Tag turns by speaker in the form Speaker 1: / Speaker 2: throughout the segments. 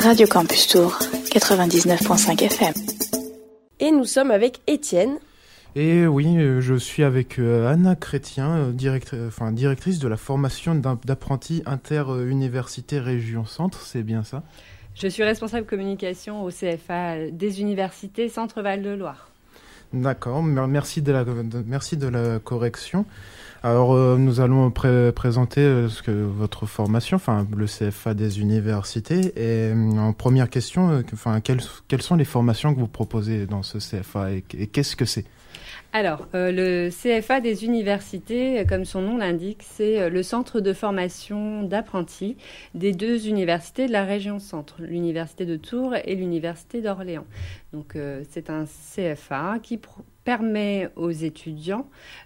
Speaker 1: Radio Campus Tour, 99.5 FM.
Speaker 2: Et nous sommes avec Étienne.
Speaker 3: Et oui, je suis avec Anna Chrétien, directrice de la formation d'apprentis inter-université région centre, c'est bien ça?
Speaker 4: Je suis responsable communication au CFA des universités Centre-Val de Loire.
Speaker 3: D'accord, merci de la correction. Alors, nous allons présenter votre formation, le CFA des universités. Et en première question, quelles sont les formations que vous proposez dans ce CFA et qu'est-ce que c'est?
Speaker 4: Alors, le CFA des universités, comme son nom l'indique, c'est le centre de formation d'apprentis des deux universités de la région centre, l'université de Tours et l'université d'Orléans. Donc, c'est un CFA qui permet aux étudiants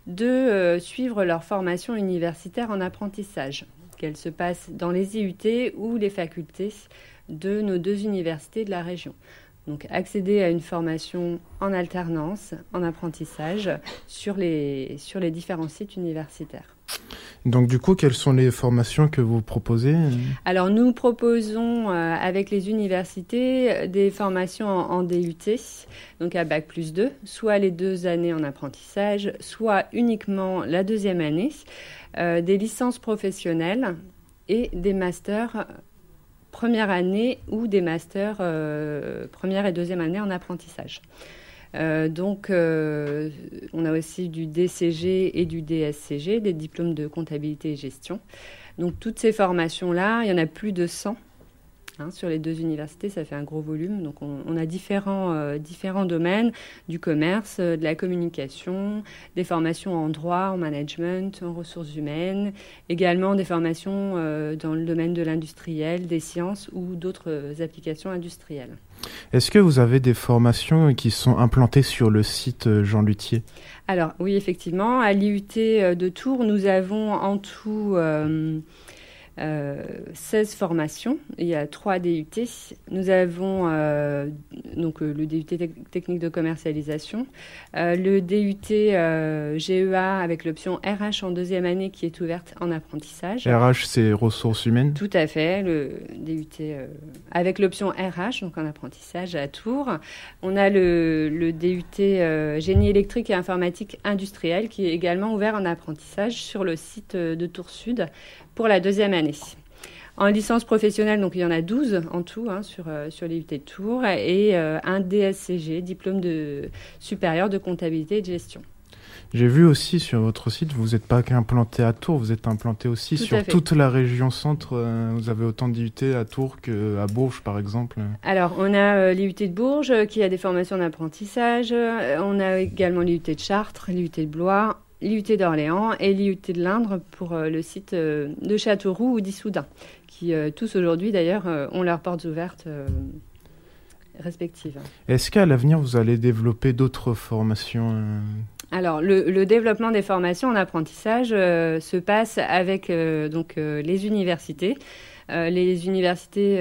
Speaker 4: de suivre leur formation universitaire en apprentissage, qu'elle se passe dans les IUT ou les facultés de nos deux universités de la région. Donc, accéder à une formation en alternance, en apprentissage, sur les différents sites universitaires.
Speaker 3: Donc, du coup, quelles sont les formations que vous proposez?
Speaker 4: Alors, nous proposons avec les universités des formations en DUT, donc à Bac+2, soit les 2 années en apprentissage, soit uniquement la 2e année, des licences professionnelles et des masters première année ou des masters première et 2e année en apprentissage. Donc, on a aussi du DCG et du DSCG, des diplômes de comptabilité et gestion. Donc, toutes ces formations-là, il y en a plus de 100 sur les deux universités, ça fait un gros volume. Donc, on a différents domaines, du commerce, de la communication, des formations en droit, en management, en ressources humaines, également des formations dans le domaine de l'industriel, des sciences ou d'autres applications industrielles.
Speaker 3: Est-ce que vous avez des formations qui sont implantées sur le site Jean Luthier?
Speaker 4: Alors, oui, effectivement. À l'IUT de Tours, nous avons en tout 16 formations. Il y a 3 DUT. Nous avons donc le DUT technique de commercialisation, le DUT GEA avec l'option RH en 2e année qui est ouverte en apprentissage.
Speaker 3: RH, c'est ressources humaines?
Speaker 4: Tout à fait, le DUT avec l'option RH, donc en apprentissage à Tours. On a le DUT génie électrique et informatique industrielle qui est également ouvert en apprentissage sur le site de Tours Sud pour la 2e année. En licence professionnelle, donc il y en a 12 en tout sur l'IUT de Tours et un DSCG, diplôme supérieur de comptabilité et de gestion.
Speaker 3: J'ai vu aussi sur votre site, vous n'êtes pas qu'implanté à Tours, vous êtes implanté aussi sur toute la région centre. Vous avez autant d'IUT à Tours qu'à Bourges, par exemple. Alors,
Speaker 4: on a l'IUT de Bourges qui a des formations d'apprentissage. On a également l'IUT de Chartres, l'IUT de Blois, l'IUT d'Orléans et l'IUT de l'Indre pour le site de Châteauroux ou d'Issoudun, qui tous aujourd'hui d'ailleurs ont leurs portes ouvertes respectives.
Speaker 3: Est-ce qu'à l'avenir vous allez développer d'autres formations
Speaker 4: Alors, le développement des formations en apprentissage se passe avec les universités. Les universités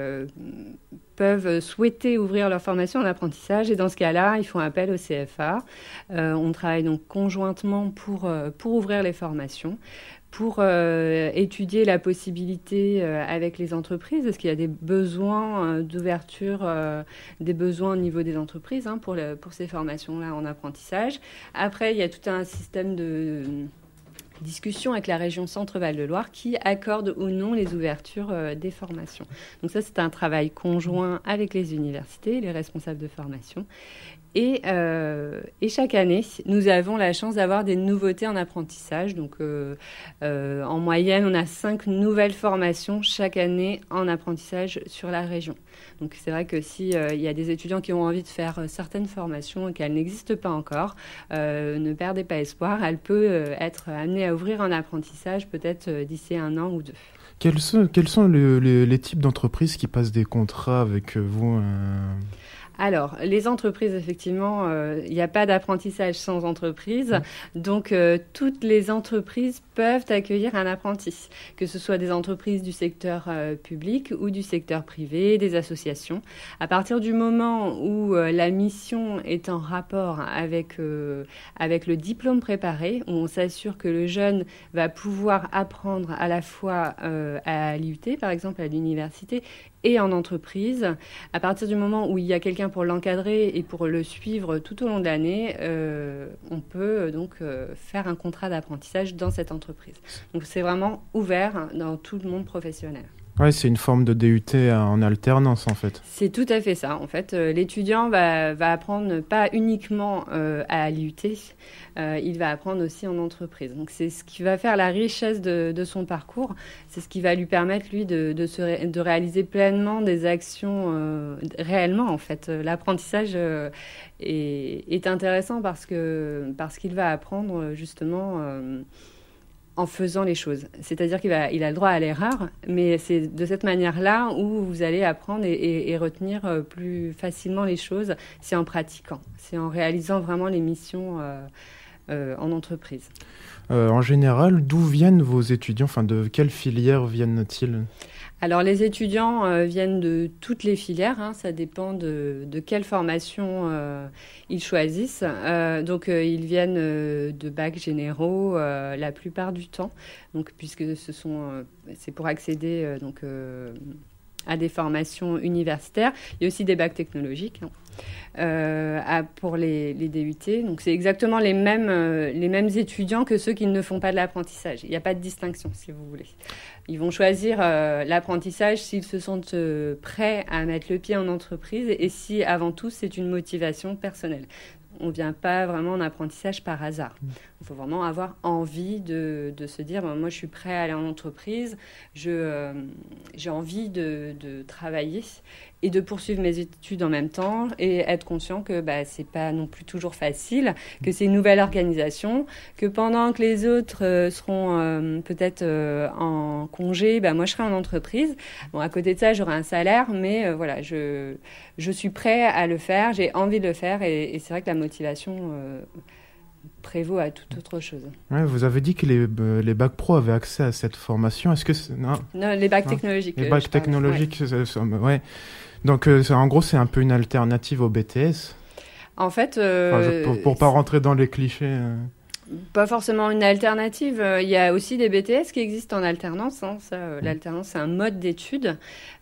Speaker 4: peuvent souhaiter ouvrir leur formation en apprentissage et dans ce cas-là, ils font appel au CFA. On travaille donc conjointement pour ouvrir les formations, pour étudier la possibilité avec les entreprises. Est-ce qu'il y a des besoins d'ouverture, des besoins au niveau des entreprises pour ces formations-là en apprentissage. Après, il y a tout un système de discussion avec la région Centre-Val de Loire qui accorde ou non les ouvertures des formations. Donc ça, c'est un travail conjoint avec les universités, les responsables de formation. Et chaque année, nous avons la chance d'avoir des nouveautés en apprentissage. Donc, en moyenne, on a 5 nouvelles formations chaque année en apprentissage sur la région. Donc, c'est vrai que s'il y a des étudiants qui ont envie de faire certaines formations et qu'elles n'existent pas encore, ne perdez pas espoir. Elle peut être amenée à ouvrir un apprentissage peut-être d'ici 1 an ou 2.
Speaker 3: Quels sont les types d'entreprises qui passent des contrats avec vous
Speaker 4: Alors, les entreprises, effectivement, il n'y a pas d'apprentissage sans entreprise. Donc, toutes les entreprises peuvent accueillir un apprenti, que ce soit des entreprises du secteur public ou du secteur privé, des associations. À partir du moment où la mission est en rapport avec le diplôme préparé, où on s'assure que le jeune va pouvoir apprendre à la fois à l'IUT, par exemple, à l'université, et en entreprise. À partir du moment où il y a quelqu'un pour l'encadrer et pour le suivre tout au long de l'année, on peut donc faire un contrat d'apprentissage dans cette entreprise. Donc c'est vraiment ouvert dans tout le monde professionnel.
Speaker 3: Ouais, c'est une forme de DUT en alternance en fait.
Speaker 4: C'est tout à fait ça. En fait, l'étudiant va apprendre pas uniquement à l'IUT, il va apprendre aussi en entreprise. Donc c'est ce qui va faire la richesse de son parcours. C'est ce qui va lui permettre lui de réaliser pleinement des actions réellement en fait. L'apprentissage est intéressant parce qu'il va apprendre justement en faisant les choses. C'est-à-dire qu'il a le droit à l'erreur, mais c'est de cette manière-là où vous allez apprendre et retenir plus facilement les choses, c'est en pratiquant, c'est en réalisant vraiment les missions en entreprise.
Speaker 3: En général, d'où viennent vos étudiants ? Enfin, de quelle filière viennent-ils ?
Speaker 4: Alors, les étudiants viennent de toutes les filières. Ça dépend de quelle formation ils choisissent. Donc, ils viennent de bacs généraux la plupart du temps. Donc, puisque c'est pour accéder à des formations universitaires. Il y a aussi des bacs technologiques pour les DUT. Donc, c'est exactement les mêmes étudiants que ceux qui ne font pas de l'apprentissage. Il n'y a pas de distinction, si vous voulez. Ils vont choisir l'apprentissage s'ils se sentent prêts à mettre le pied en entreprise et si, avant tout, c'est une motivation personnelle. On ne vient pas vraiment en apprentissage par hasard. Il faut vraiment avoir envie de se dire moi, je suis prêt à aller en entreprise, j'ai envie de travailler et de poursuivre mes études en même temps et être conscient que ce n'est pas non plus toujours facile, que c'est une nouvelle organisation, que pendant que les autres seront peut-être en congé, moi, je serai en entreprise. Bon, à côté de ça, j'aurai un salaire, mais voilà, je suis prêt à le faire, j'ai envie de le faire et c'est vrai que la motivation prévaut à toute autre chose.
Speaker 3: Ouais, vous avez dit que les bacs pro avaient accès à cette formation. Est-ce que
Speaker 4: non, les bacs technologiques.
Speaker 3: Les bacs technologiques, ouais. Donc, en gros, c'est un peu une alternative au BTS.
Speaker 4: En fait,
Speaker 3: pour pas rentrer dans les clichés.
Speaker 4: Pas forcément une alternative. Il y a aussi des BTS qui existent en alternance. L'alternance, c'est un mode d'études.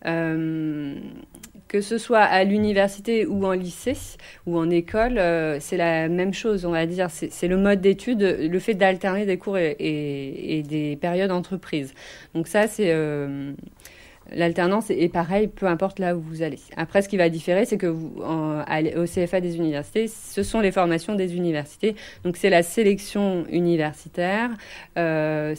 Speaker 4: Que ce soit à l'université ou en lycée ou en école, c'est la même chose, on va dire. C'est le mode d'études, le fait d'alterner des cours et des périodes entreprises. Donc ça, c'est... L'alternance est pareil, peu importe là où vous allez. Après, ce qui va différer, c'est que au CFA des universités, ce sont les formations des universités. Donc, c'est la sélection universitaire. Voilà,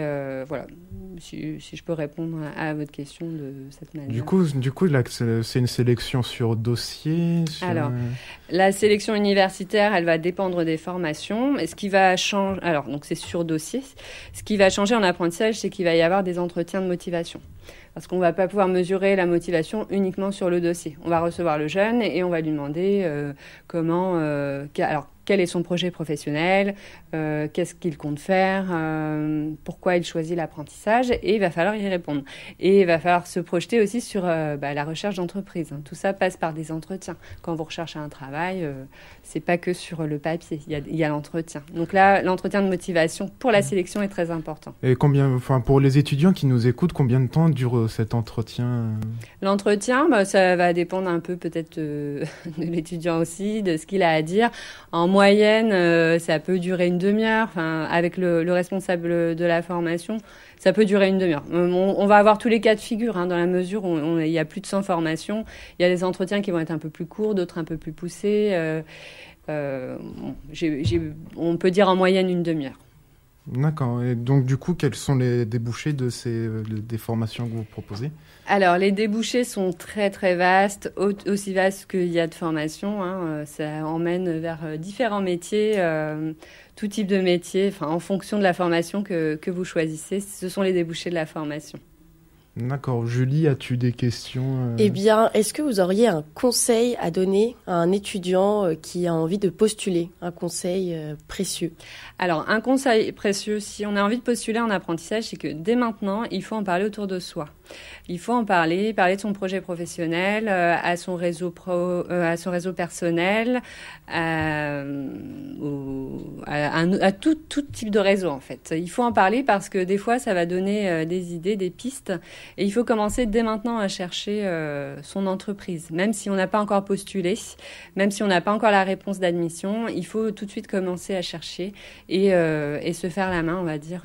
Speaker 4: si je peux répondre à votre question de cette manière.
Speaker 3: Du coup, là, c'est une sélection sur dossier.
Speaker 4: Alors, la sélection universitaire, elle va dépendre des formations. Et ce qui va changer, alors donc c'est sur dossier. Ce qui va changer en apprentissage, c'est qu'il va y avoir des entretiens de motivation. Parce qu'on ne va pas pouvoir mesurer la motivation uniquement sur le dossier. On va recevoir le jeune et on va lui demander quel est son projet professionnel, qu'est-ce qu'il compte faire, pourquoi il choisit l'apprentissage, et il va falloir y répondre. Et il va falloir se projeter aussi sur la recherche d'entreprise. Tout ça passe par des entretiens. Quand vous recherchez un travail, c'est pas que sur le papier, il y a l'entretien. Donc là, l'entretien de motivation pour la sélection est très important.
Speaker 3: Et pour les étudiants qui nous écoutent, combien de temps dure cet entretien ?
Speaker 4: L'entretien, ça va dépendre un peu peut-être de l'étudiant aussi, de ce qu'il a à dire. En moyenne, ça peut durer une demi-heure. Avec le responsable de la formation, ça peut durer une demi-heure. On va avoir tous les cas de figure, dans la mesure où il y a plus de 100 formations. Il y a des entretiens qui vont être un peu plus courts, d'autres un peu plus poussés. On peut dire en moyenne une demi-heure.
Speaker 3: D'accord. Et donc, du coup, quels sont les débouchés des formations que vous proposez ?
Speaker 4: Alors, les débouchés sont très, très vastes, aussi vastes qu'il y a de formations. Ça emmène vers différents métiers, tout type de métier, en fonction de la formation que vous choisissez. Ce sont les débouchés de la formation.
Speaker 3: D'accord. Julie, as-tu des questions
Speaker 2: Eh bien, est-ce que vous auriez un conseil à donner à un étudiant qui a envie de postuler, un conseil précieux ?
Speaker 4: Alors, un conseil précieux, si on a envie de postuler en apprentissage, c'est que dès maintenant, il faut en parler autour de soi. Il faut en parler de son projet professionnel, à son réseau personnel, à tout type de réseau en fait. Il faut en parler parce que des fois ça va donner des idées, des pistes, et il faut commencer dès maintenant à chercher son entreprise. Même si on n'a pas encore postulé, même si on n'a pas encore la réponse d'admission, il faut tout de suite commencer à chercher et se faire la main, on va dire,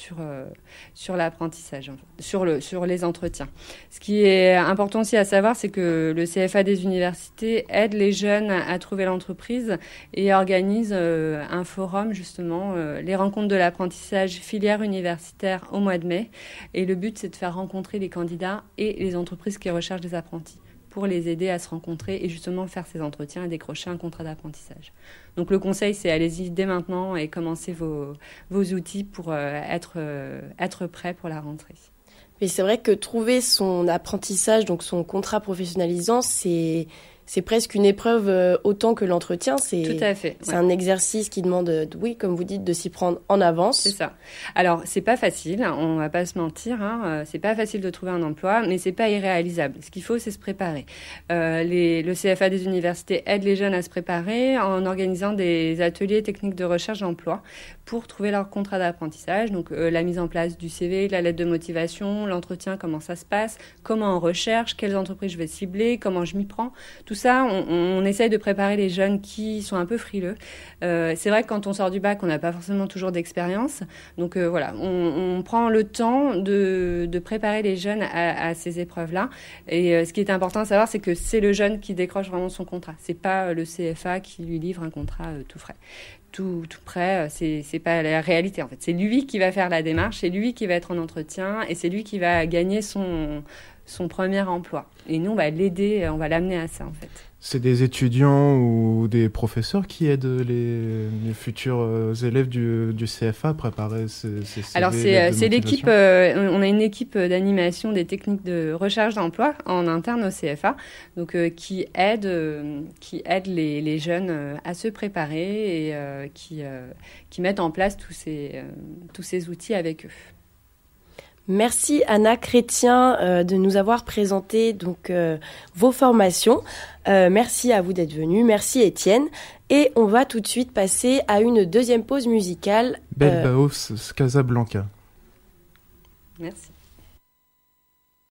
Speaker 4: sur l'apprentissage, sur les entretiens. Ce qui est important aussi à savoir, c'est que le CFA des universités aide les jeunes à trouver l'entreprise et organise un forum, justement, les rencontres de l'apprentissage filière universitaire au mois de mai. Et le but, c'est de faire rencontrer les candidats et les entreprises qui recherchent des apprentis pour les aider à se rencontrer et justement faire ces entretiens et décrocher un contrat d'apprentissage. Donc le conseil, c'est allez-y dès maintenant et commencez vos outils pour être prêt pour la rentrée.
Speaker 2: Mais c'est vrai que trouver son apprentissage, donc son contrat professionnalisant, c'est presque une épreuve autant que l'entretien.
Speaker 4: Tout à fait.
Speaker 2: C'est un exercice qui demande, oui, comme vous dites, de s'y prendre en avance.
Speaker 4: C'est ça. Alors, c'est pas facile, on va pas se mentir, c'est pas facile de trouver un emploi, mais c'est pas irréalisable. Ce qu'il faut, c'est se préparer. Le CFA des universités aide les jeunes à se préparer en organisant des ateliers techniques de recherche d'emploi pour trouver leur contrat d'apprentissage. Donc, la mise en place du CV, la lettre de motivation, l'entretien, comment ça se passe, comment on recherche, quelles entreprises je vais cibler, comment je m'y prends. Tout ça, on essaye de préparer les jeunes qui sont un peu frileux. C'est vrai que quand on sort du bac, on n'a pas forcément toujours d'expérience. Donc voilà, on prend le temps de préparer les jeunes à ces épreuves-là. Et ce qui est important à savoir, c'est que c'est le jeune qui décroche vraiment son contrat. C'est pas le CFA qui lui livre un contrat tout frais. Tout prêt, c'est pas la réalité en fait. C'est lui qui va faire la démarche, c'est lui qui va être en entretien et c'est lui qui va gagner son premier emploi. Et nous, on va l'aider, on va l'amener à ça en fait.
Speaker 3: C'est des étudiants ou des professeurs qui aident les futurs élèves du CFA à préparer ces CV.
Speaker 4: Alors c'est l'équipe, on a une équipe d'animation des techniques de recherche d'emploi en interne au CFA, donc qui aide les jeunes à se préparer et qui mettent en place tous ces outils avec eux.
Speaker 2: Merci Anna Chrétien de nous avoir présenté donc vos formations. Merci à vous d'être venue. Merci Étienne. Et on va tout de suite passer à une deuxième pause musicale.
Speaker 3: Belle Baos, Casablanca.
Speaker 4: Merci.